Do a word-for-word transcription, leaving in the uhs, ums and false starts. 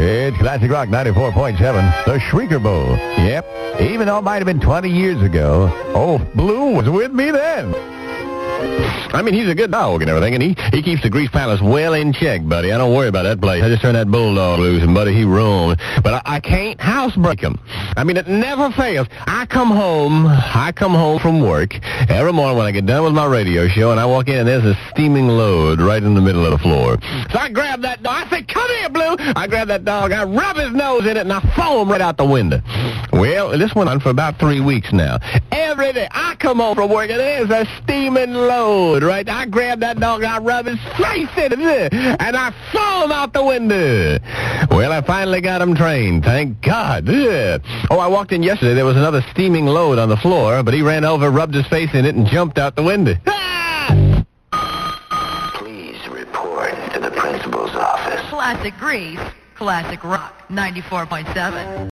It's Classic Rock ninety-four point seven, the Shrieker Bowl. Yep, even though it might have been twenty years ago, old Blue was with me then. I mean, he's a good dog and everything, and he, he keeps the Grease Palace well in check, buddy. I don't worry about that place. I just turn that bulldog loose, and, buddy, he roams. But I, I can't housebreak him. I mean, it never fails. I come home, I come home from work every morning when I get done with my radio show, and I walk in, and there's a steaming load right in the middle of the floor. So I grab that dog. I say, come here, Blue. I grab that dog. I rub his nose in it, and I throw him right out the window. Well, this went on for about three weeks now. Every day, I come home from work, and there's a steaming load, right? I grab that dog, I rub his face in it, and I throw him out the window. Well, I finally got him trained, thank God. Oh, I walked in yesterday, there was another steaming load on the floor, but he ran over, rubbed his face in it, and jumped out the window. Please report to the principal's office. Classic Grease, Classic Rock ninety-four point seven.